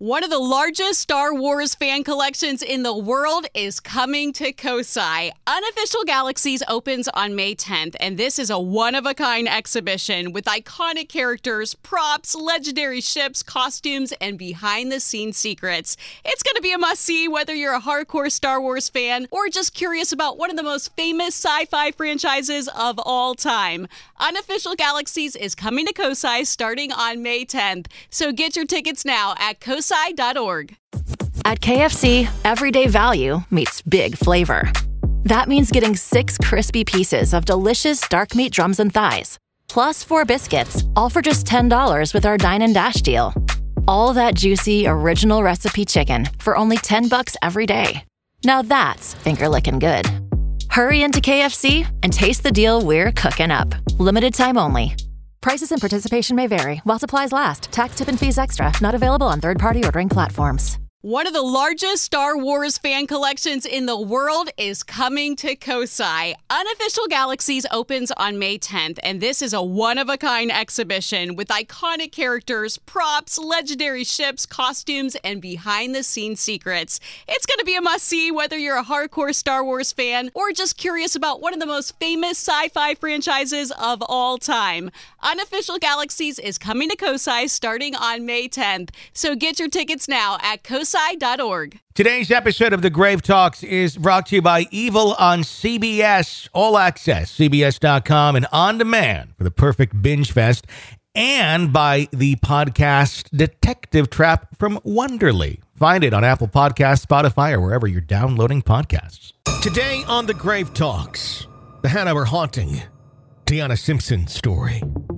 One of the largest Star Wars fan collections in the world is coming to Kosai. Unofficial Galaxies opens on May 10th, and this is a one-of-a-kind exhibition with iconic characters, props, legendary ships, costumes, and behind-the-scenes secrets. It's going to be a must-see whether you're a hardcore Star Wars fan or just curious about one of the most famous sci-fi franchises of all time. Unofficial Galaxies is coming to Kosai starting on May 10th, so get your tickets now at kosai.org. At KFC, everyday value meets big flavor. That means getting 6 crispy pieces of delicious dark meat drums and thighs, plus 4 biscuits, all for just $10 with our Dine and Dash deal. All that juicy, original recipe chicken for only $10 every day. Now that's finger-licking good. Hurry into KFC and taste the deal we're cooking up. Limited time only. Prices and participation may vary while supplies last. Tax, tip, and fees extra. Not available on third-party ordering platforms. One of the largest Star Wars fan collections in the world is coming to Kosai. Unofficial Galaxies opens on May 10th, and this is a one-of-a-kind exhibition with iconic characters, props, legendary ships, costumes, and behind-the-scenes secrets. It's going to be a must-see whether you're a hardcore Star Wars fan or just curious about one of the most famous sci-fi franchises of all time. Unofficial Galaxies is coming to Kosai starting on May 10th, so get your tickets now at kosai.org. Today's episode of The Grave Talks is brought to you by Evil on CBS, All Access, CBS.com, and On Demand for the perfect binge fest, and by the podcast Detective Trap from Wonderly. Find it on Apple Podcasts, Spotify, or wherever you're downloading podcasts. Today on The Grave Talks, the Hanover haunting, Deanna Simpson story.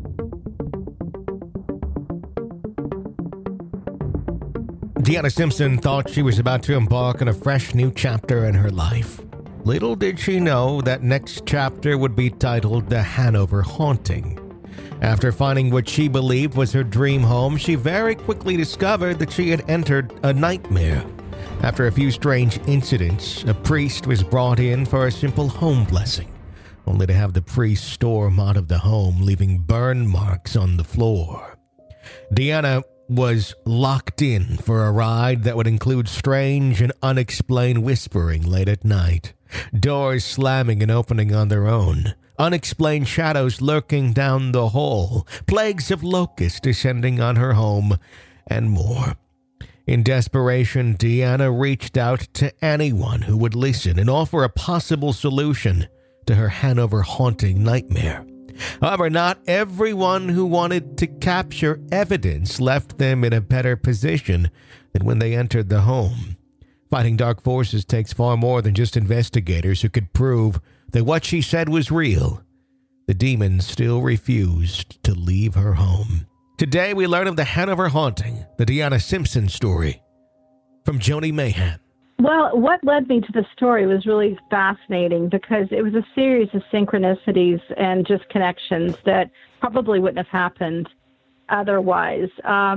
Deanna Simpson thought she was about to embark on a fresh new chapter in her life. Little did she know that next chapter would be titled The Hanover Haunting. After finding what she believed was her dream home, she very quickly discovered that she had entered a nightmare. After a few strange incidents, a priest was brought in for a simple home blessing, only to have the priest storm out of the home, leaving burn marks on the floor. Deanna was locked in for a ride that would include strange and unexplained whispering late at night, doors slamming and opening on their own, unexplained shadows lurking down the hall, plagues of locusts descending on her home, and more. In desperation, Deanna reached out to anyone who would listen and offer a possible solution to her Hanover haunting nightmare. However, not everyone who wanted to capture evidence left them in a better position than when they entered the home. Fighting dark forces takes far more than just investigators who could prove that what she said was real. The demons still refused to leave her home. Today we learn of the Hanover haunting, the Deanna Simpson story, from Joni Mayhan. Well, what led me to the story was really fascinating because it was a series of synchronicities and just connections that probably wouldn't have happened otherwise.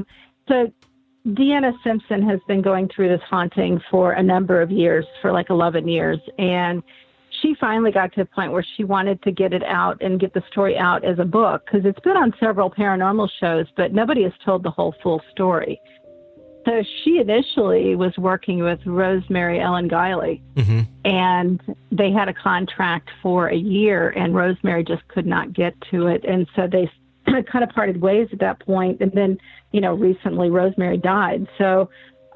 So Deanna Simpson has been going through this haunting for a number of years, for like 11 years, and she finally got to a point where she wanted to get it out and get the story out as a book because it's been on several paranormal shows, but nobody has told the whole full story. So she initially was working with Rosemary Ellen Guiley, and they had a contract for a year, and Rosemary just could not get to it. And so they kind of parted ways at that point. And then, recently Rosemary died. So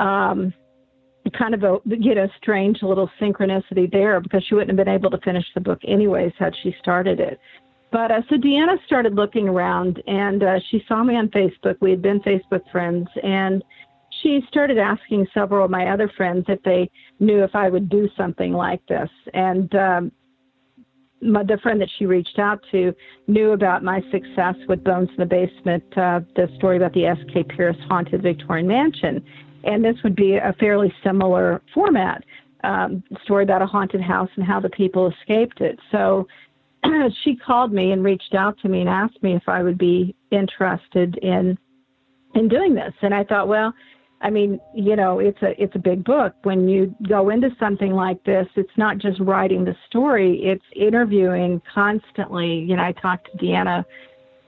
kind of a, strange little synchronicity there because she wouldn't have been able to finish the book anyways had she started it. But so Deanna started looking around, and she saw me on Facebook. We had been Facebook friends, and she started asking several of my other friends if they knew if I would do something like this. And the friend that she reached out to knew about my success with Bones in the Basement, the story about the S.K. Pierce Haunted Victorian Mansion. And this would be a fairly similar format, story about a haunted house and how the people escaped it. So she called me and reached out to me and asked me if I would be interested in doing this. And I thought, well, I mean, it's a big book. When you go into something like this, it's not just writing the story, it's interviewing constantly. I talked to Deanna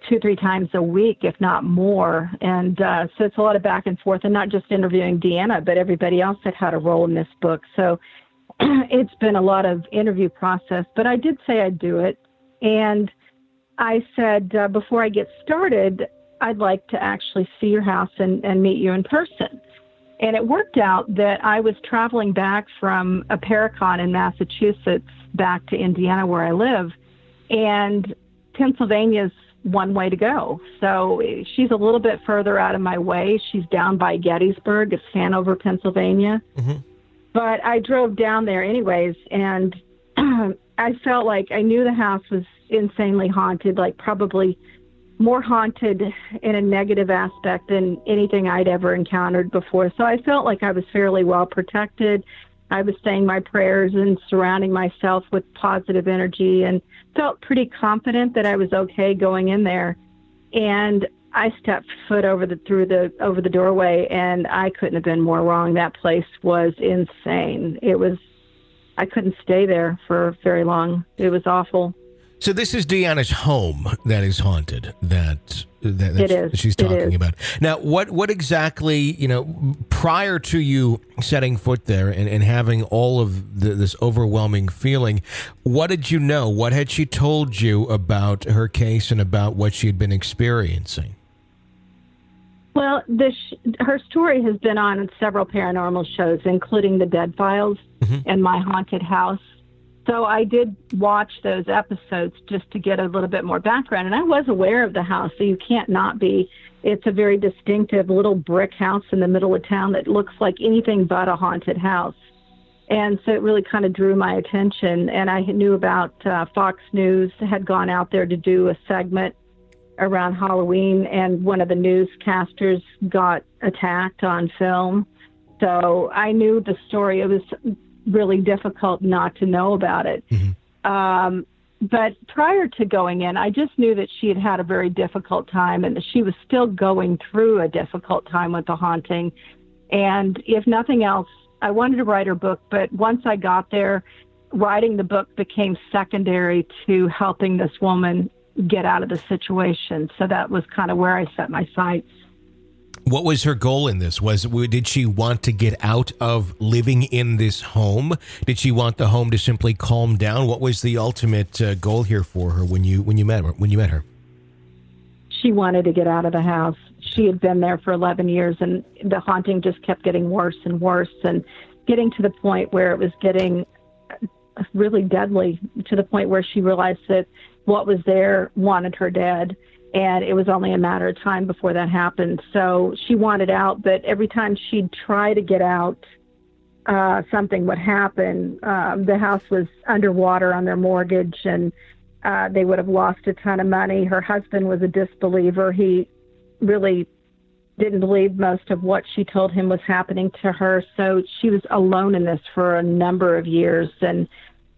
2-3 times a week, if not more. And so it's a lot of back and forth, and not just interviewing Deanna, but everybody else that had a role in this book. So it's been a lot of interview process, but I did say I'd do it. And I said, before I get started, I'd like to actually see your house and meet you in person. And it worked out that I was traveling back from a Paracon in Massachusetts back to Indiana, where I live, and Pennsylvania's one way to go. So she's a little bit further out of my way. She's down by Gettysburg. It's Hanover, Pennsylvania. Mm-hmm. But I drove down there anyways, and I felt like I knew the house was insanely haunted, like probably more haunted in a negative aspect than anything I'd ever encountered before. So I felt like I was fairly well protected. I was saying my prayers and surrounding myself with positive energy, and felt pretty confident that I was okay going in there. And I stepped foot over the doorway, and I couldn't have been more wrong. That place was insane. I couldn't stay there for very long. It was awful. So this is Deanna's home that is haunted, that it is. She's talking about. Now, what exactly, prior to you setting foot there and having all of this overwhelming feeling, what did you know? What had she told you about her case and about what she had been experiencing? Well, her story has been on several paranormal shows, including The Dead Files and My Haunted House. So I did watch those episodes just to get a little bit more background. And I was aware of the house, so you can't not be. It's a very distinctive little brick house in the middle of town that looks like anything but a haunted house. And so it really kind of drew my attention. And I knew about Fox News had gone out there to do a segment around Halloween, and one of the newscasters got attacked on film. So I knew the story. It was really difficult not to know about it. Mm-hmm. But prior to going in, I just knew that she had had a very difficult time, and that she was still going through a difficult time with the haunting. And if nothing else, I wanted to write her book, but once I got there, writing the book became secondary to helping this woman get out of the situation. So that was kind of where I set my sights. What was her goal in this? Did she want to get out of living in this home? Did she want the home to simply calm down? What was the ultimate goal here for her when you met her? She wanted to get out of the house. She had been there for 11 years, and the haunting just kept getting worse and worse, and getting to the point where it was getting really deadly, to the point where she realized that what was there wanted her dead. And it was only a matter of time before that happened. So she wanted out, but every time she'd try to get out, something would happen. The house was underwater on their mortgage, and they would have lost a ton of money. Her husband was a disbeliever. He really didn't believe most of what she told him was happening to her. So she was alone in this for a number of years, and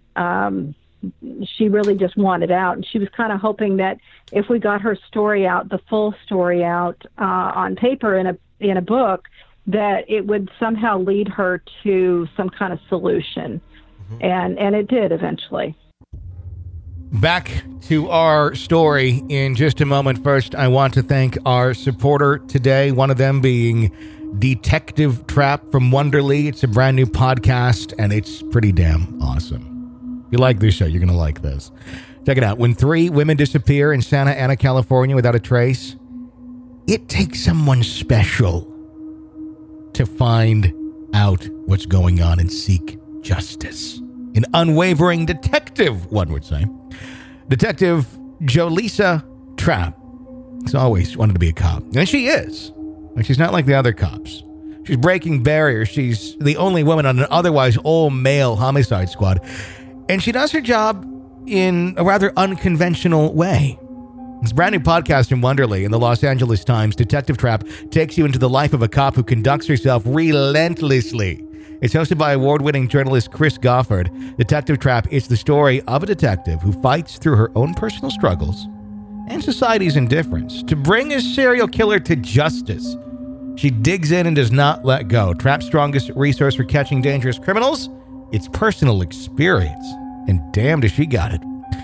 she really just wanted out. And she was kind of hoping that if we got her story out, the full story out on paper in a book, that it would somehow lead her to some kind of solution. Mm-hmm. And it did eventually. Back to our story in just a moment. First, I want to thank our supporter today, one of them being Detective Trap from Wonderly. It's a brand new podcast, and it's pretty damn awesome. If you like this show, you're going to like this. Check it out. When 3 women disappear in Santa Ana, California without a trace, it takes someone special to find out what's going on and seek justice. An unwavering detective, one would say. Detective Jolisa Trap has always wanted to be a cop. And she is. And she's not like the other cops. She's breaking barriers. She's the only woman on an otherwise all-male homicide squad. And she does her job in a rather unconventional way. It's a brand new podcast in Wonderly. In the Los Angeles Times, Detective Trap takes you into the life of a cop who conducts herself relentlessly. It's hosted by award-winning journalist Chris Goffard. Detective Trap is the story of a detective who fights through her own personal struggles and society's indifference to bring a serial killer to justice. She digs in and does not let go. Trap's strongest resource for catching dangerous criminals? It's personal experience. And damn does she got it.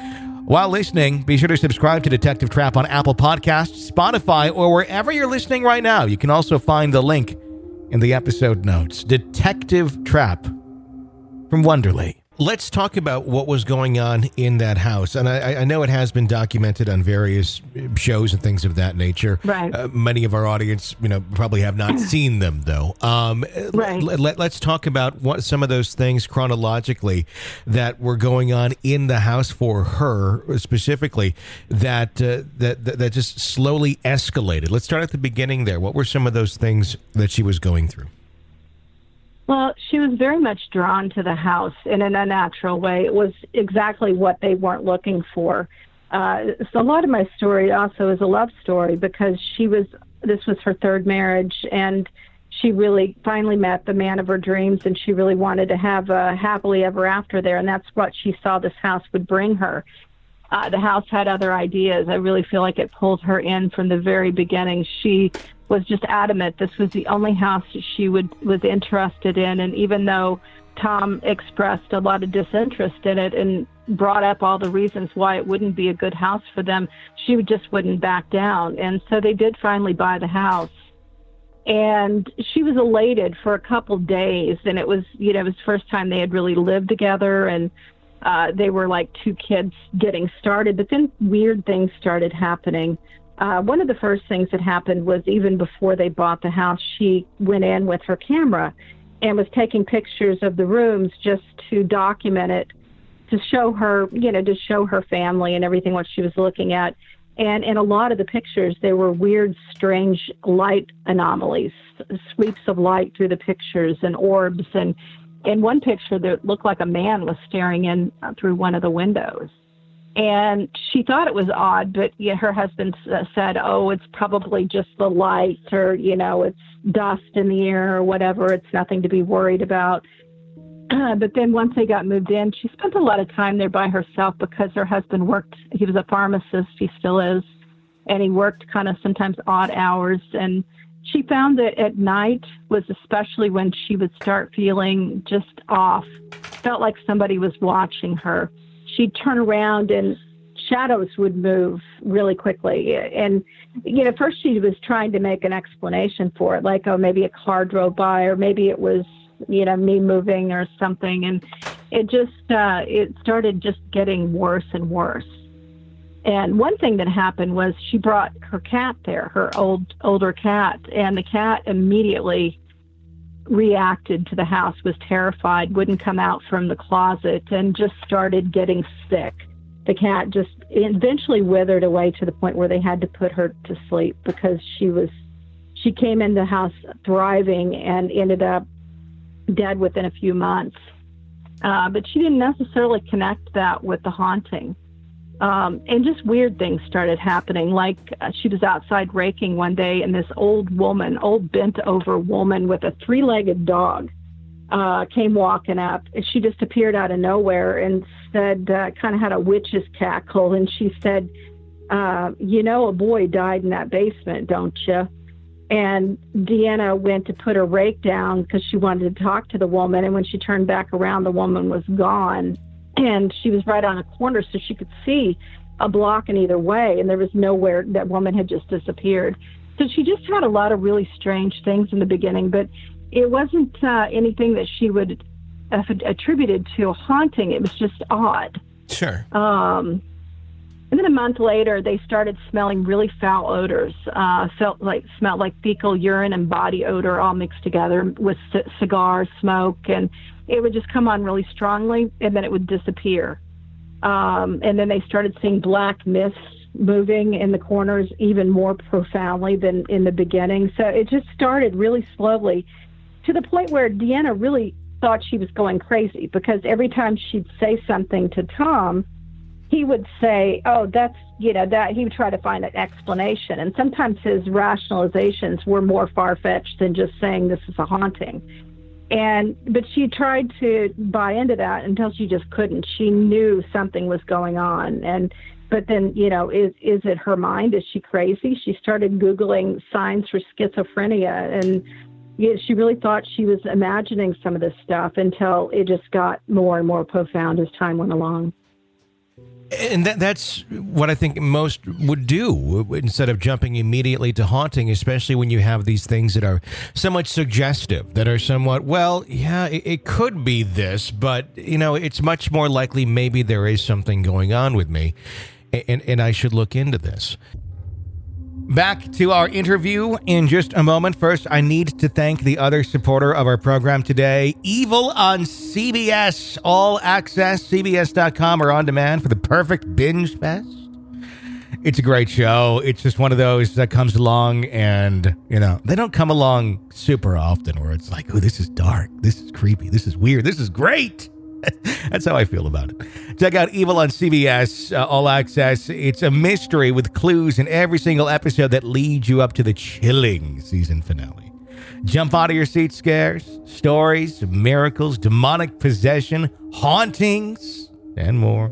While listening, be sure to subscribe to Detective Trap on Apple Podcasts, Spotify, or wherever you're listening right now. You can also find the link in the episode notes. Detective Trap from Wonderly. Let's talk about what was going on in that house. And I know it has been documented on various shows and things of that nature. Right. Many of our audience, probably have not seen them, though. Right. Let's talk about what some of those things chronologically that were going on in the house for her specifically that just slowly escalated. Let's start at the beginning there. What were some of those things that she was going through? Well, she was very much drawn to the house in an unnatural way. It was exactly what they weren't looking for. So a lot of my story also is a love story because this was her third marriage, and she really finally met the man of her dreams, and she really wanted to have a happily ever after there, and that's what she saw this house would bring her. The house had other ideas. I really feel like it pulled her in from the very beginning. She was just adamant this was the only house she was interested in, and even though Tom expressed a lot of disinterest in it and brought up all the reasons why it wouldn't be a good house for them, she just wouldn't back down. And so they did finally buy the house. And she was elated for a couple days, and it was the first time they had really lived together, and they were like two kids getting started. But then weird things started happening. One of the first things that happened was even before they bought the house, she went in with her camera and was taking pictures of the rooms just to document it, to show her, to show her family and everything what she was looking at. And in a lot of the pictures, there were weird, strange light anomalies, sweeps of light through the pictures and orbs. And in one picture, that looked like a man was staring in through one of the windows. And she thought it was odd, but her husband said, oh, it's probably just the light, or, it's dust in the air or whatever. It's nothing to be worried about. But then once they got moved in, she spent a lot of time there by herself because her husband worked. He was a pharmacist. He still is. And he worked kind of sometimes odd hours. And she found that at night was especially when she would start feeling just off, felt like somebody was watching her. She'd turn around and shadows would move really quickly. And, first she was trying to make an explanation for it, like, oh, maybe a car drove by, or maybe it was, me moving or something. And it just, it started just getting worse and worse. And one thing that happened was she brought her cat there, her older cat, and the cat immediately reacted to the house, was terrified, wouldn't come out from the closet, and just started getting sick. The cat just eventually withered away to the point where they had to put her to sleep because she came in the house thriving and ended up dead within a few months. But she didn't necessarily connect that with the haunting. And just weird things started happening. Like she was outside raking one day, and this old bent over woman with a 3-legged dog came walking up. And she just appeared out of nowhere and said, kind of had a witch's cackle. And she said, a boy died in that basement, don't you? And Deanna went to put her rake down because she wanted to talk to the woman. And when she turned back around, the woman was gone. And she was right on a corner, so she could see a block in either way. And there was nowhere. That woman had just disappeared. So she just had a lot of really strange things in the beginning. But it wasn't anything that she would have attributed to a haunting. It was just odd. Sure. And then a month later, they started smelling really foul odors. Smelled like fecal urine and body odor all mixed together with cigar smoke. And it would just come on really strongly, and then it would disappear. And then they started seeing black mists moving in the corners even more profoundly than in the beginning. So it just started really slowly to the point where Deanna really thought she was going crazy, because every time she'd say something to Tom, he would say, oh, that's, that he would try to find an explanation. And sometimes his rationalizations were more far-fetched than just saying this is a haunting. But she tried to buy into that until she just couldn't. She knew something was going on. But then, is it her mind? Is she crazy? She started Googling signs for schizophrenia, and she really thought she was imagining some of this stuff until it just got more and more profound as time went along. And that's what I think most would do instead of jumping immediately to haunting, especially when you have these things that are somewhat suggestive, that are somewhat, well, yeah, it could be this, but, it's much more likely maybe there is something going on with me, and I should look into this. Back to our interview in just a moment. First, I need to thank the other supporter of our program today, Evil on CBS, all access, CBS.com or on demand for the perfect binge fest. It's a great show. It's just one of those that comes along and, they don't come along super often where it's like, oh, this is dark, this is creepy, this is weird, this is great. That's how I feel about it. Check out Evil on CBS, All Access. It's a mystery with clues in every single episode that leads you up to the chilling season finale. Jump out of your seat scares, stories, miracles, demonic possession, hauntings, and more.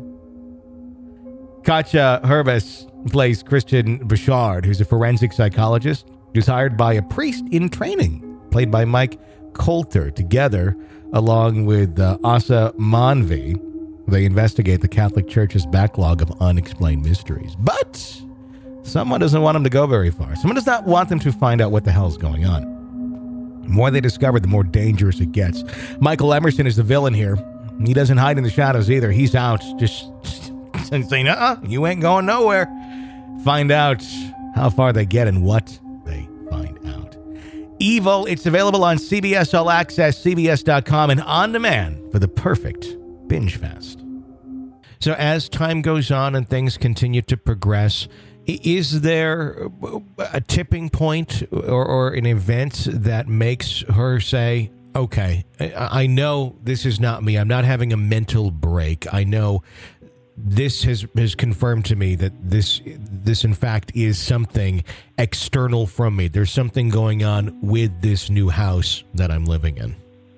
Katja Herbis plays Christian Bouchard, who's a forensic psychologist who's hired by a priest in training, played by Mike Colter. Together, along with Asa Manvi, they investigate the Catholic Church's backlog of unexplained mysteries. But someone doesn't want them to go very far. Someone does not want them to find out what the hell's going on. The more they discover, the more dangerous it gets. Michael Emerson is the villain here. He doesn't hide in the shadows either. He's out just saying, you ain't going nowhere. Find out how far they get and what they find out. Evil, it's available on CBS All Access, CBS.com, and on demand for the perfect binge fest. So as time goes on and things continue to progress, is there a tipping point or an event that makes her say, okay, I know this is not me. I'm not having a mental break. I know this has confirmed to me that this in fact is something external from me. There's something going on with this new house that I'm living in.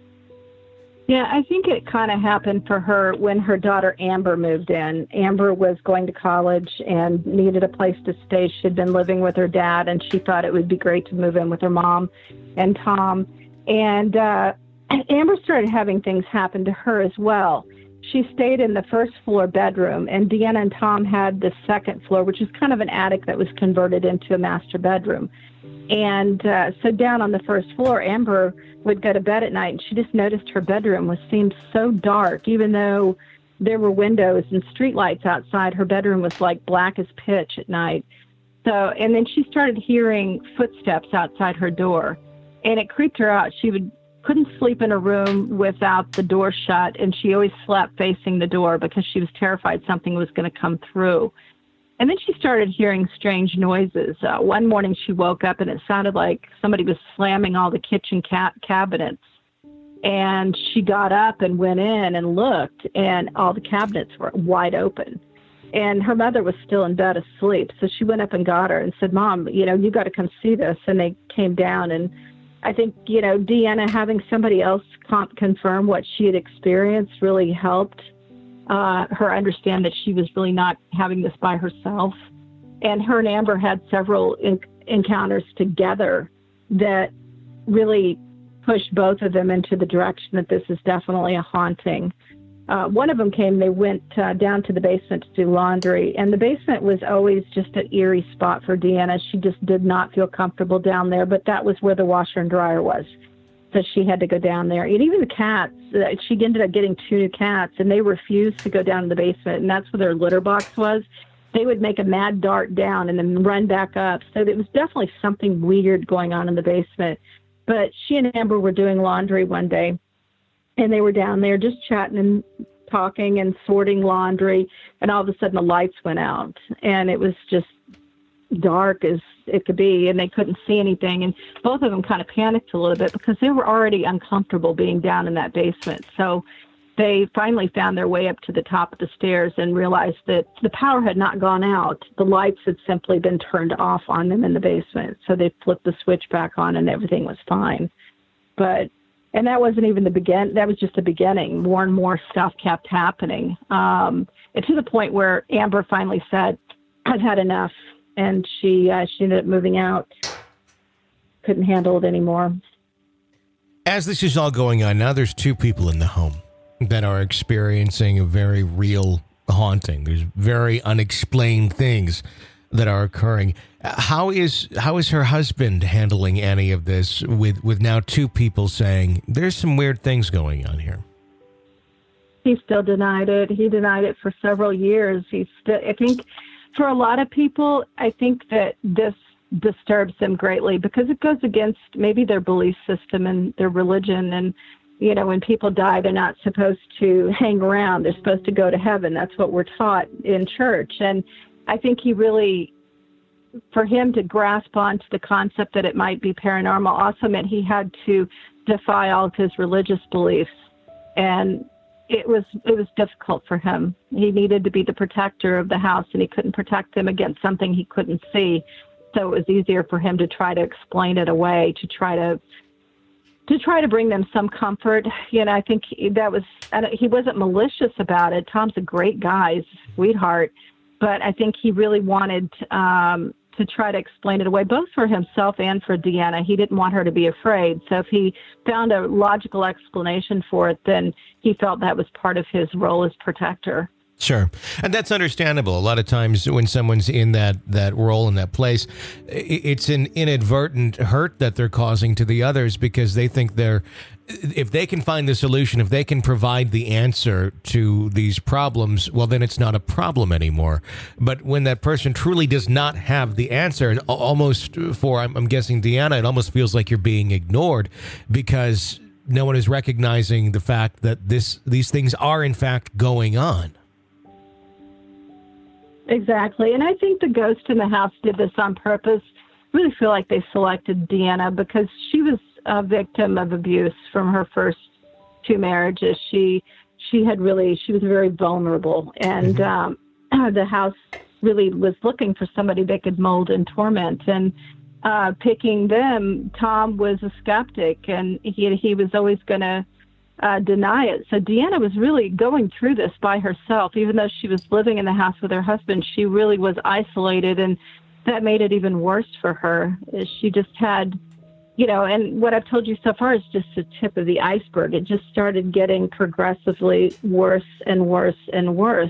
Yeah, I think it kind of happened for her when her daughter Amber moved in. Amber was going to college and needed a place to stay. She'd been living with her dad, and she thought it would be great to move in with her mom and Tom. And Amber started having things happen to her as well. She stayed in the first floor bedroom, and Deanna and Tom had the second floor, which is kind of an attic that was converted into a master bedroom. And so down on the first floor, Amber would go to bed at night, and she just noticed her bedroom seemed so dark. Even though there were windows and streetlights outside, her bedroom was like black as pitch at night. So, and then she started hearing footsteps outside her door, and it creeped her out. She couldn't sleep in a room without the door shut, and she always slept facing the door because she was terrified something was going to come through. And then she started hearing strange noises. One morning she woke up and it sounded like somebody was slamming all the kitchen cabinets. And she got up and went in and looked, and all the cabinets were wide open. And her mother was still in bed asleep. So she went up and got her and said, Mom, you got to come see this. And they came down, and I think, Deanna having somebody else confirm what she had experienced really helped her understand that she was really not having this by herself. And her and Amber had several encounters together that really pushed both of them into the direction that this is definitely a haunting. One of them they went down to the basement to do laundry, and the basement was always just an eerie spot for Deanna. She just did not feel comfortable down there, but that was where the washer and dryer was. So she had to go down there. And even the cats, she ended up getting 2 new cats, and they refused to go down to the basement, and that's where their litter box was. They would make a mad dart down and then run back up. So it was definitely something weird going on in the basement. But she and Amber were doing laundry one day, and they were down there just chatting and talking and sorting laundry, and all of a sudden the lights went out, and it was just dark as it could be, and they couldn't see anything. And both of them kind of panicked a little bit because they were already uncomfortable being down in that basement. So they finally found their way up to the top of the stairs and realized that the power had not gone out. The lights had simply been turned off on them in the basement. So they flipped the switch back on, and everything was fine. And that wasn't even the beginning. That was just the beginning. More and more stuff kept happening. And to the point where Amber finally said, I've had enough. And she ended up moving out. Couldn't handle it anymore. As this is all going on, now there's 2 people in the home that are experiencing a very real haunting. There's very unexplained things that are occurring. How is her husband handling any of this with now two people saying there's some weird things going on here? He still denied it. He denied it for several years. I think for a lot of people, I think that this disturbs them greatly because it goes against maybe their belief system and their religion. And, you know, when people die, they're not supposed to hang around. They're supposed to go to heaven. That's what we're taught in church. And I think for him to grasp onto the concept that it might be paranormal also meant he had to defy all of his religious beliefs. And it was difficult for him. He needed to be the protector of the house, and he couldn't protect them against something he couldn't see. So it was easier for him to try to explain it away, to try to bring them some comfort. You know, I think he wasn't malicious about it. Tom's a great guy, he's a sweetheart, but I think he really wanted to try to explain it away, both for himself and for Deanna. He didn't want her to be afraid. So if he found a logical explanation for it, then he felt that was part of his role as protector. Sure. And that's understandable. A lot of times when someone's in that role, in that place, it's an inadvertent hurt that they're causing to the others because they think if they can find the solution, if they can provide the answer to these problems, well, then it's not a problem anymore. But when that person truly does not have the answer, almost I'm guessing Deanna, it almost feels like you're being ignored because no one is recognizing the fact that these things are in fact going on. Exactly. And I think the ghost in the house did this on purpose. I really feel like they selected Deanna because she was a victim of abuse from her first two marriages. She was very vulnerable, and the house really was looking for somebody they could mold and torment. And picking them, Tom was a skeptic, and he was always going to deny it. So Deanna was really going through this by herself. Even though she was living in the house with her husband, she really was isolated, and that made it even worse for her. She just had, you know, and what I've told you so far is just the tip of the iceberg. It just started getting progressively worse and worse and worse,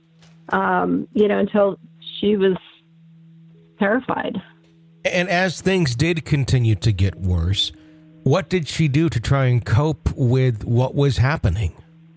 until she was terrified. And as things did continue to get worse, what did she do to try and cope with what was happening?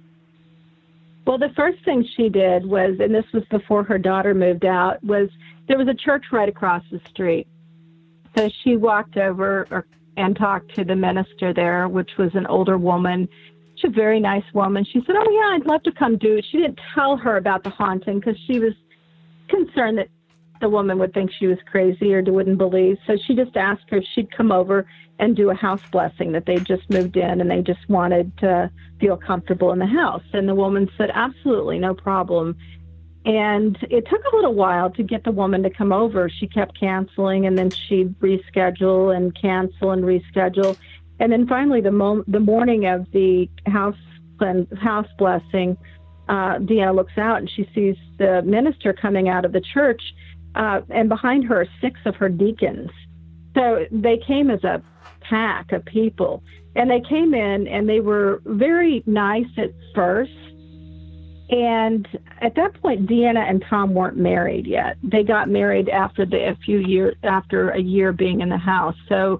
Well, the first thing she did was, and this was before her daughter moved out, was there was a church right across the street. So she walked over and talked to the minister there, which was an older woman. She's a very nice woman. She said, "Oh, yeah, I'd love to come do it." She didn't tell her about the haunting because she was concerned that the woman would think she was crazy or wouldn't believe. So she just asked her if she'd come over and do a house blessing, that they just moved in and they just wanted to feel comfortable in the house. And the woman said, "Absolutely, no problem." And it took a little while to get the woman to come over. She kept canceling, and then she'd reschedule and cancel and reschedule. And then finally, the morning of the house blessing, Deanna looks out and she sees the minister coming out of the church, and behind her are 6 of her deacons. So they came as a pack of people, and they came in and they were very nice at first. And at that point, Deanna and Tom weren't married yet. They got married after a year being in the house. So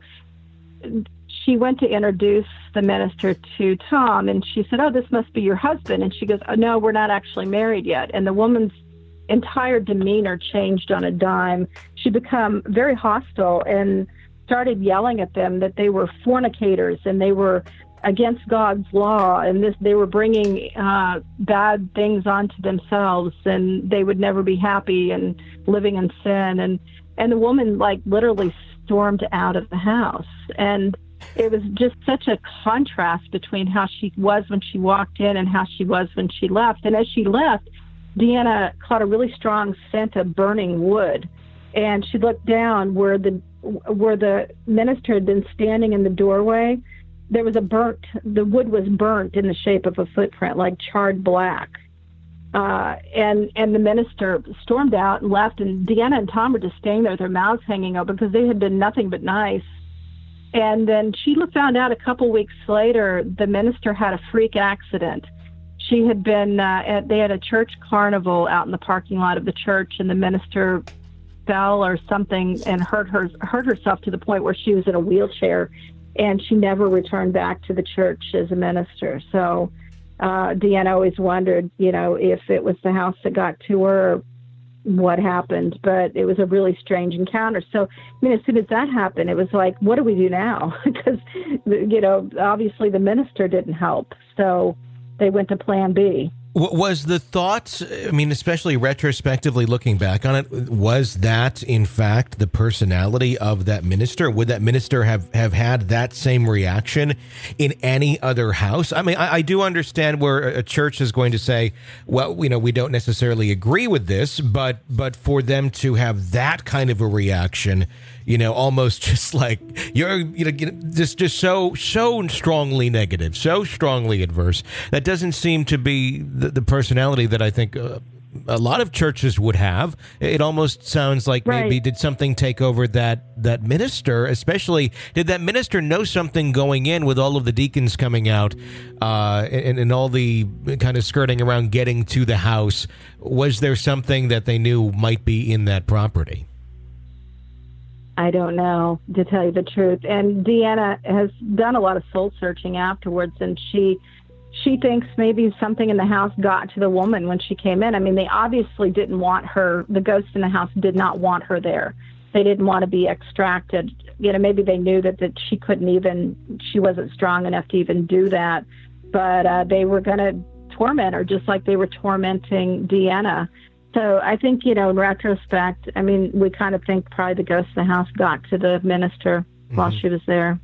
she went to introduce the minister to Tom, and she said, "Oh, this must be your husband." And she goes, "Oh, no, we're not actually married yet." And the woman's entire demeanor changed on a dime. She became very hostile and started yelling at them that they were fornicators and they were against God's law, and they were bringing bad things onto themselves, and they would never be happy and living in sin. And the woman literally stormed out of the house. And it was just such a contrast between how she was when she walked in and how she was when she left. And as she left, Deanna caught a really strong scent of burning wood, and she looked down where the minister had been standing in the doorway. There was the wood was burnt in the shape of a footprint, like charred black. And the minister stormed out and left, and Deanna and Tom were just staying there with their mouths hanging open because they had been nothing but nice. And then she found out a couple weeks later the minister had a freak accident. she had been, they had a church carnival out in the parking lot of the church, and the minister fell or something and hurt herself to the point where she was in a wheelchair, and she never returned back to the church as a minister. So Deanna always wondered, if it was the house that got to her or what happened, but it was a really strange encounter. So, as soon as that happened, it was like, what do we do now? Because, obviously the minister didn't help. So they went to plan B. Was the thoughts, especially retrospectively looking back on it, was that, in fact, the personality of that minister? Would that minister have had that same reaction in any other house? I do understand where a church is going to say, well, we don't necessarily agree with this, but for them to have that kind of a reaction, almost just like you're, just so strongly negative, so strongly adverse, that doesn't seem to be the personality that I think a lot of churches would have. It almost sounds like maybe did something take over that minister, especially did that minister know something going in with all of the deacons coming out and all the kind of skirting around getting to the house? Was there something that they knew might be in that property? I don't know, to tell you the truth. And Deanna has done a lot of soul searching afterwards, and she thinks maybe something in the house got to the woman when she came in. They obviously didn't want her. The ghosts in the house did not want her there. They didn't want to be extracted. Maybe they knew that she wasn't strong enough to even do that. But they were going to torment her just like they were tormenting Deanna. So I think, in retrospect, we kind of think probably the ghost in the house got to the minister while she was there.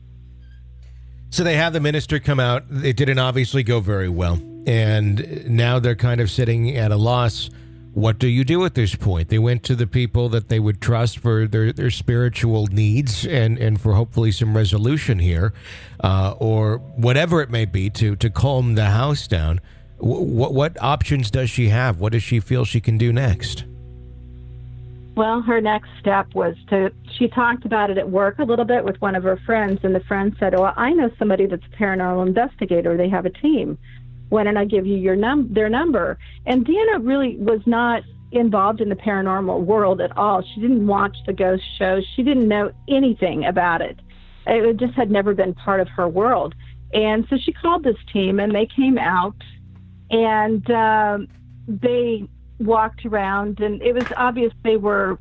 So they have the minister come out. It didn't obviously go very well. And now they're kind of sitting at a loss. What do you do at this point? They went to the people that they would trust for their spiritual needs and for hopefully some resolution here, or whatever it may be to calm the house down. What options does she have? What does she feel she can do next? Well, her next step was she talked about it at work a little bit with one of her friends, and the friend said, well, I know somebody that's a paranormal investigator. They have a team. Why don't I give you their number? And Deanna really was not involved in the paranormal world at all. She didn't watch the ghost shows. She didn't know anything about it. It just had never been part of her world. And so she called this team, and they came out. And they walked around, and it was obvious they were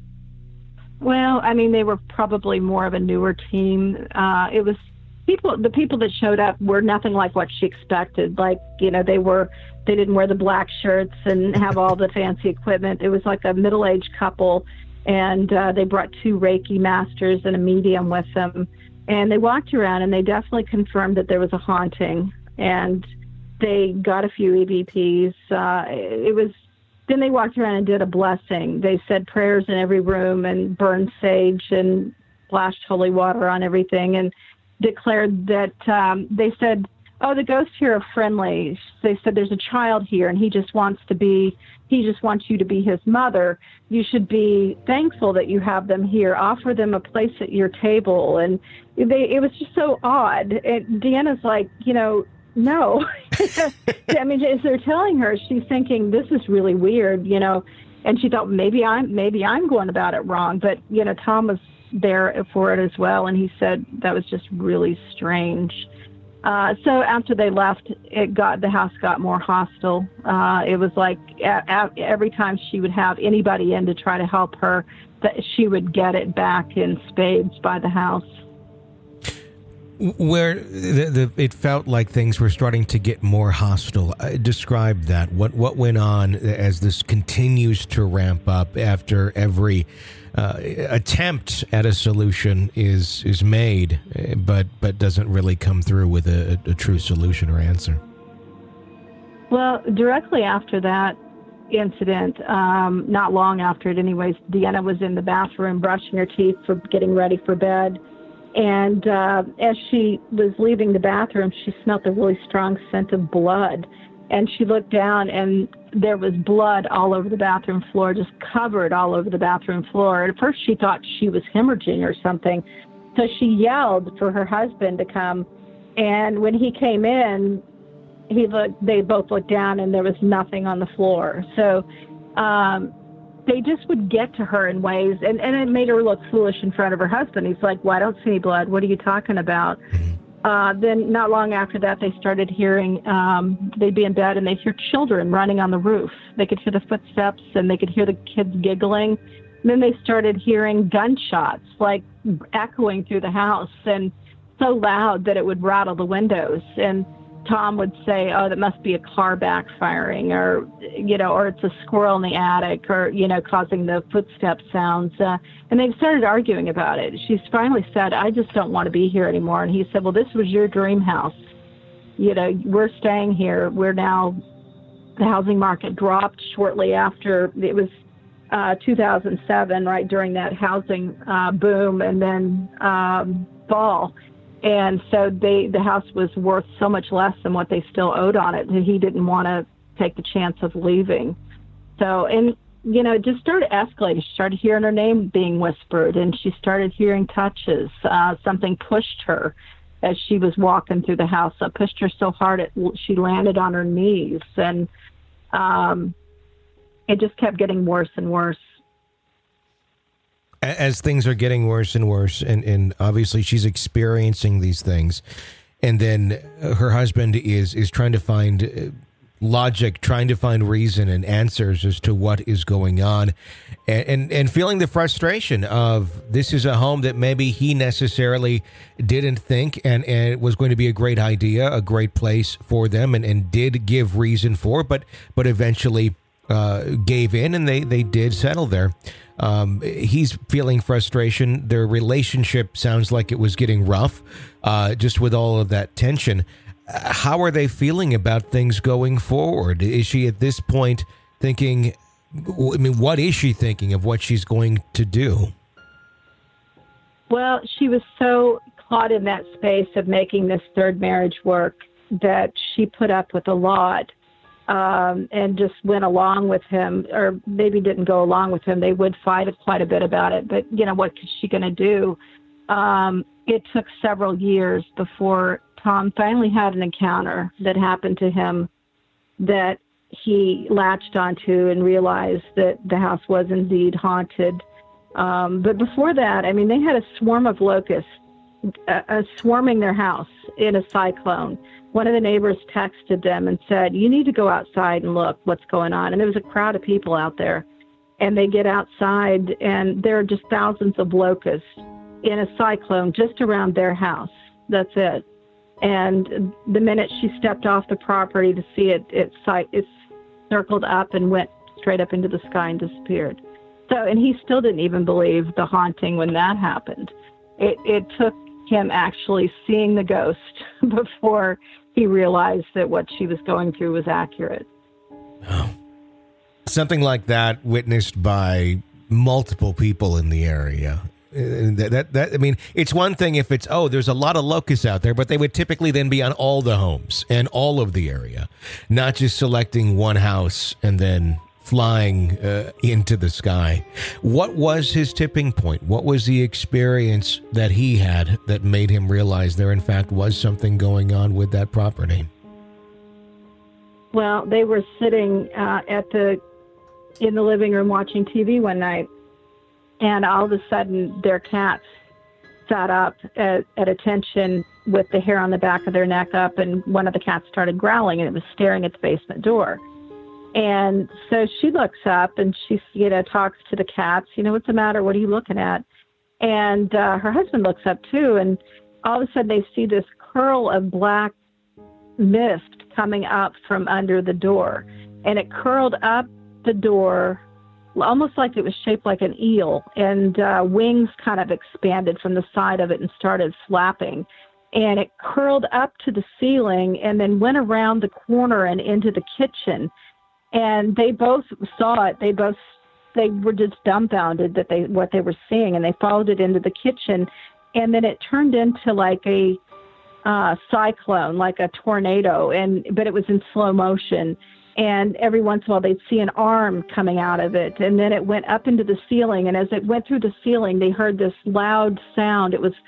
probably more of a newer team. It was the people that showed up were nothing like what she expected. Like, they didn't wear the black shirts and have all the fancy equipment. It was like a middle-aged couple, and they brought 2 Reiki masters and a medium with them. And they walked around, and they definitely confirmed that there was a haunting. And they got a few EVPs. Then they walked around and did a blessing. They said prayers in every room and burned sage and splashed holy water on everything and declared that, they said, oh, the ghosts here are friendly. They said there's a child here and he just wants you to be his mother. You should be thankful that you have them here. Offer them a place at your table. And it was just so odd. And Deanna's like, no. As they're telling her, she's thinking, this is really weird, and she thought maybe I'm going about it wrong. But, Tom was there for it as well. And he said that was just really strange. So after they left, the house got more hostile. It was like every time she would have anybody in to try to help her, that she would get it back in spades by the house. Where it felt like things were starting to get more hostile. Describe that. What went on as this continues to ramp up after every attempt at a solution is made, but doesn't really come through with a true solution or answer? Well, directly after that incident, not long after it anyways, Deanna was in the bathroom brushing her teeth for getting ready for bed. And as she was leaving the bathroom, she smelled a really strong scent of blood. And she looked down, and there was blood all over the bathroom floor, just covered all over the bathroom floor. At first, she thought she was hemorrhaging or something. So she yelled for her husband to come. And when he came in, they both looked down and there was nothing on the floor. So they just would get to her in ways, and it made her look foolish in front of her husband. He's like, well, I don't see any blood. What are you talking about? Then not long after that, they started hearing, they'd be in bed and they'd hear children running on the roof. They could hear the footsteps and they could hear the kids giggling. And then they started hearing gunshots, like echoing through the house, and so loud that it would rattle the windows. And Tom would say, oh, that must be a car backfiring, or, or it's a squirrel in the attic, or, causing the footstep sounds. And they started arguing about it. She finally said, I just don't want to be here anymore. And he said, well, this was your dream house. We're staying here. The housing market dropped shortly after. It was 2007, right during that housing boom, and then fall. And so the house was worth so much less than what they still owed on it, and he didn't want to take the chance of leaving. So, and, it just started escalating. She started hearing her name being whispered, and she started hearing touches. Something pushed her as she was walking through the house. It pushed her so hard she landed on her knees, and it just kept getting worse and worse. As things are getting worse and worse, and obviously she's experiencing these things, and then her husband is trying to find logic, trying to find reason and answers as to what is going on, and feeling the frustration of this is a home that maybe he necessarily didn't think and it was going to be a great idea, a great place for them, and did give reason for, but eventually gave in, and they did settle there. He's feeling frustration. Their relationship sounds like it was getting rough, just with all of that tension. How are they feeling about things going forward? Is she at this point thinking, what is she thinking of what she's going to do? Well, she was so caught in that space of making this third marriage work that she put up with a lot. And just went along with him, or maybe didn't go along with him. They would fight quite a bit about it, but what is she going to do? It took several years before Tom finally had an encounter that happened to him that he latched onto and realized that the house was indeed haunted. But before that, they had a swarm of locusts swarming their house in a cyclone. One of the neighbors texted them and said, you need to go outside and look what's going on. And there was a crowd of people out there. And they get outside, and there are just thousands of locusts in a cyclone just around their house. That's it. And the minute she stepped off the property to see it, it circled up and went straight up into the sky and disappeared. And he still didn't even believe the haunting when that happened. It took him actually seeing the ghost before he realized that what she was going through was accurate. Oh. Something like that witnessed by multiple people in the area. It's one thing if it's, there's a lot of locusts out there, but they would typically then be on all the homes and all of the area, not just selecting one house and then flying into the sky. What was his tipping point? What was the experience that he had that made him realize there, in fact, was something going on with that property? Well, they were sitting in the living room watching TV one night, and all of a sudden their cats sat up at attention with the hair on the back of their neck up, and one of the cats started growling, and it was staring at the basement door. And so she looks up and she, talks to the cats, what's the matter? What are you looking at? And her husband looks up too. And all of a sudden they see this curl of black mist coming up from under the door. And it curled up the door, almost like it was shaped like an eel. And wings kind of expanded from the side of it and started flapping. And it curled up to the ceiling and then went around the corner and into the kitchen. And they both saw it. They were just dumbfounded that what they were seeing, and they followed it into the kitchen. And then it turned into like a cyclone, like a tornado, but it was in slow motion. And every once in a while they'd see an arm coming out of it, and then it went up into the ceiling. And as it went through the ceiling, they heard this loud sound. It was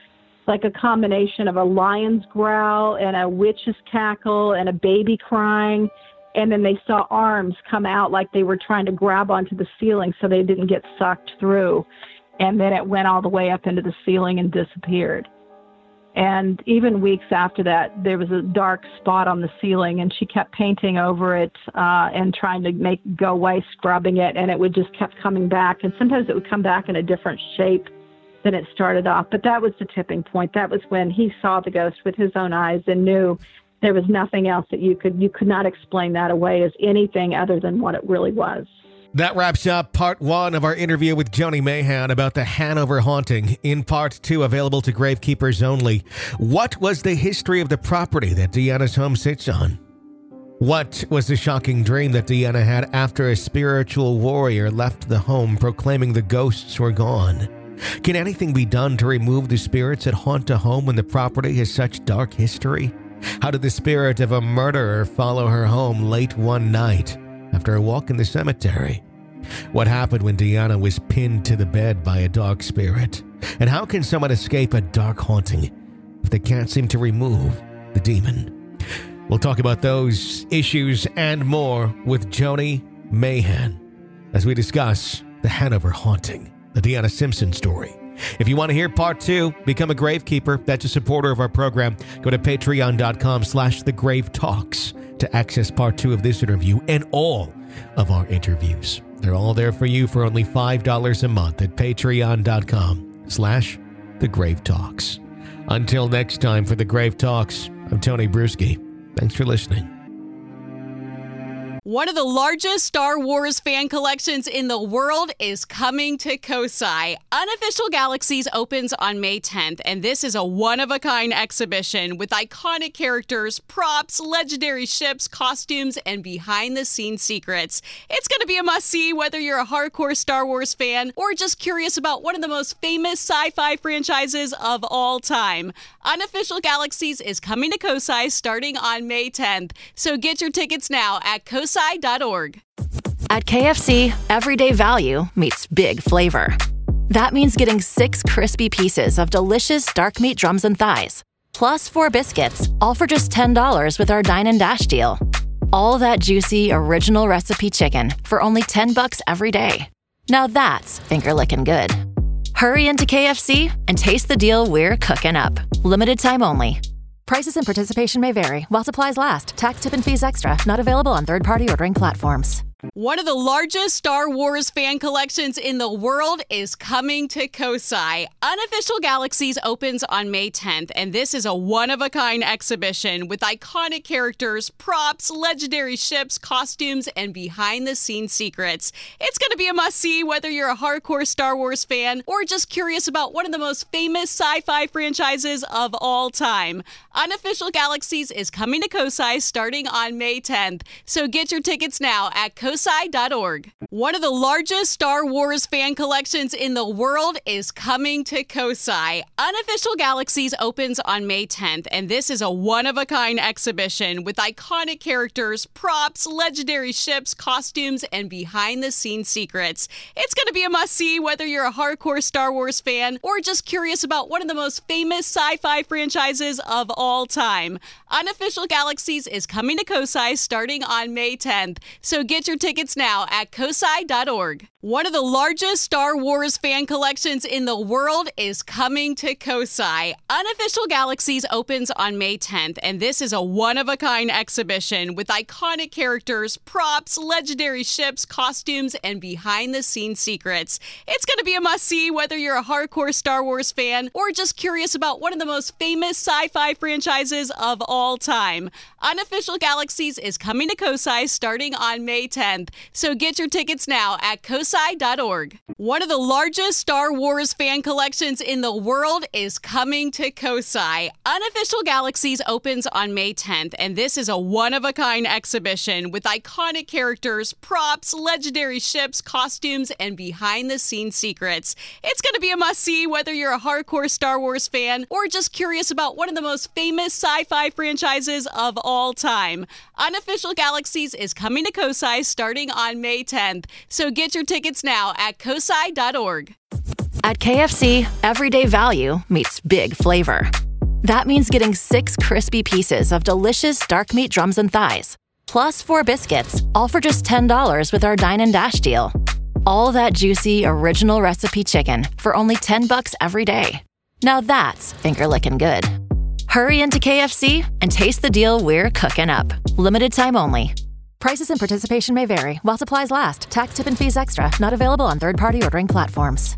like a combination of a lion's growl and a witch's cackle and a baby crying. And then they saw arms come out like they were trying to grab onto the ceiling so they didn't get sucked through. And then it went all the way up into the ceiling and disappeared. And even weeks after that, there was a dark spot on the ceiling, and she kept painting over it and trying to make it go away, scrubbing it, and it would just kept coming back. And sometimes it would come back in a different shape than it started off. But that was the tipping point. That was when he saw the ghost with his own eyes and knew there was nothing else that you could not explain that away as anything other than what it really was. That wraps up part 1 of our interview with Joni Mayhan about the Hanover haunting. In part 2, available to gravekeepers only, what was the history of the property that Deanna's home sits on? What was the shocking dream that Deanna had after a spiritual warrior left the home proclaiming the ghosts were gone? Can anything be done to remove the spirits that haunt a home when the property has such dark history? How did the spirit of a murderer follow her home late one night after a walk in the cemetery? What happened when Deanna was pinned to the bed by a dark spirit? And how can someone escape a dark haunting if they can't seem to remove the demon? We'll talk about those issues and more with Joni Mayhan as we discuss the Hanover haunting, the Deanna Simpson story. If you want to hear part 2, become a gravekeeper. That's a supporter of our program. Go to patreon.com/thegravetalks to access part 2 of this interview and all of our interviews. They're all there for you for only $5 a month at patreon.com/thegravetalks. Until next time for The Grave Talks, I'm Tony Bruschi. Thanks for listening. One of the largest Star Wars fan collections in the world is coming to Kosai. Unofficial Galaxies opens on May 10th, and this is a one-of-a-kind exhibition with iconic characters, props, legendary ships, costumes, and behind-the-scenes secrets. It's going to be a must-see whether you're a hardcore Star Wars fan or just curious about one of the most famous sci-fi franchises of all time. Unofficial Galaxies is coming to Kosai starting on May 10th, so get your tickets now at kosai.org. At KFC, everyday value meets big flavor. That means getting 6 crispy pieces of delicious dark meat drums and thighs, plus 4 biscuits, all for just $10 with our Dine and Dash deal. All that juicy, original recipe chicken for only $10 every day. Now that's finger-licking good. Hurry into KFC and taste the deal we're cooking up. Limited time only. Prices and participation may vary while supplies last. Tax, tip, and fees extra. Not available on third-party ordering platforms. One of the largest Star Wars fan collections in the world is coming to Kosai. Unofficial Galaxies opens on May 10th, and this is a one-of-a-kind exhibition with iconic characters, props, legendary ships, costumes, and behind-the-scenes secrets. It's going to be a must-see whether you're a hardcore Star Wars fan or just curious about one of the most famous sci-fi franchises of all time. Unofficial Galaxies is coming to Kosai starting on May 10th, so get your tickets now at kosai.org. One of the largest Star Wars fan collections in the world is coming to Kosai. Unofficial Galaxies opens on May 10th, and this is a one-of-a-kind exhibition with iconic characters, props, legendary ships, costumes, and behind-the-scenes secrets. It's going to be a must-see whether you're a hardcore Star Wars fan or just curious about one of the most famous sci-fi franchises of all time. Unofficial Galaxies is coming to Kosai starting on May 10th, so get your tickets now at kosai.org. One of the largest Star Wars fan collections in the world is coming to Kosai. Unofficial Galaxies opens on May 10th, and this is a one-of-a-kind exhibition with iconic characters, props, legendary ships, costumes, and behind-the-scenes secrets. It's going to be a must-see whether you're a hardcore Star Wars fan or just curious about one of the most famous sci-fi franchises of all time. Unofficial Galaxies is coming to Kosai starting on May 10th, so get your tickets now at kosai.org. One of the largest Star Wars fan collections in the world is coming to Kosai. Unofficial Galaxies opens on May 10th, and this is a one-of-a-kind exhibition with iconic characters, props, legendary ships, costumes, and behind-the-scenes secrets. It's going to be a must-see whether you're a hardcore Star Wars fan or just curious about one of the most famous sci-fi franchises of all time. Unofficial Galaxies is coming to Kosai starting on May 10th, so get your tickets now at kosai.org. At KFC, everyday value meets big flavor. That means getting 6 crispy pieces of delicious dark meat drums and thighs, plus 4 biscuits, all for just $10 with our Dine and Dash deal. All that juicy, original recipe chicken for only $10 every day. Now that's finger-licking good. Hurry into KFC and taste the deal we're cooking up. Limited time only. Prices and participation may vary while supplies last. Tax, tip, and fees extra. Not available on third-party ordering platforms.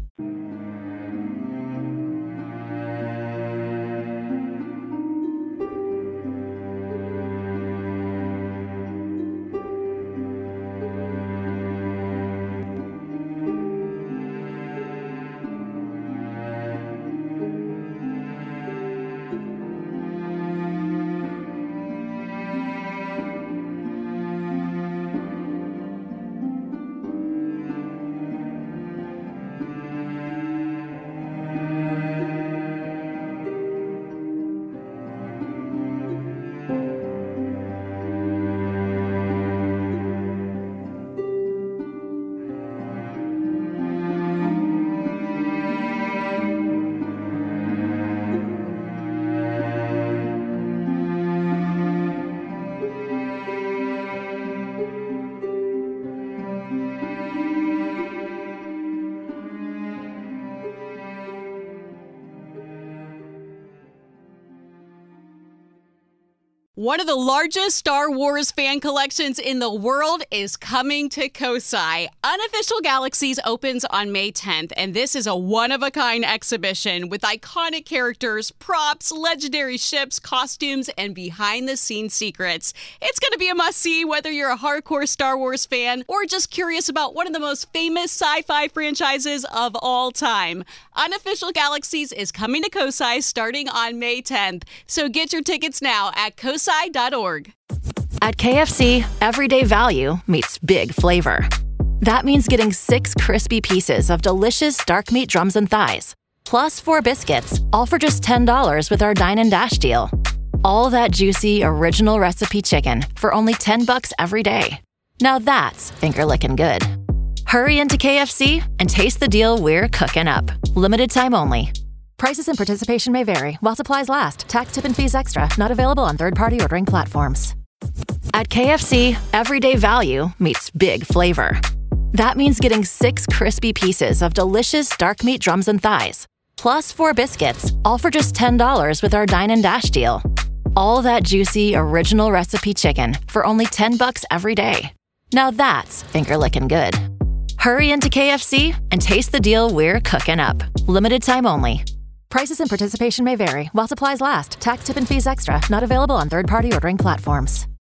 One of the largest Star Wars fan collections in the world is coming to Kosai. Unofficial Galaxies opens on May 10th, and this is a one-of-a-kind exhibition with iconic characters, props, legendary ships, costumes, and behind-the-scenes secrets. It's going to be a must-see whether you're a hardcore Star Wars fan or just curious about one of the most famous sci-fi franchises of all time. Unofficial Galaxies is coming to Kosai starting on May 10th, so get your tickets now at kosai.org. At KFC, everyday value meets big flavor. That means getting 6 crispy pieces of delicious dark meat drums and thighs, plus 4 biscuits, all for just $10 with our Dine and Dash deal. All that juicy, original recipe chicken for only $10 every day. Now that's finger-licking good. Hurry into KFC and taste the deal we're cooking up. Limited time only. Prices and participation may vary while supplies last. Tax, tip, and fees extra. Not available on third-party ordering platforms. At KFC, everyday value meets big flavor. That means getting 6 crispy pieces of delicious dark meat drums and thighs, plus 4 biscuits, all for just $10 with our Dine and Dash deal. All that juicy, original recipe chicken for only $10 every day. Now that's finger-licking good. Hurry into KFC and taste the deal we're cooking up. Limited time only. Prices and participation may vary while supplies last. Tax, tip, and fees extra. Not available on third-party ordering platforms.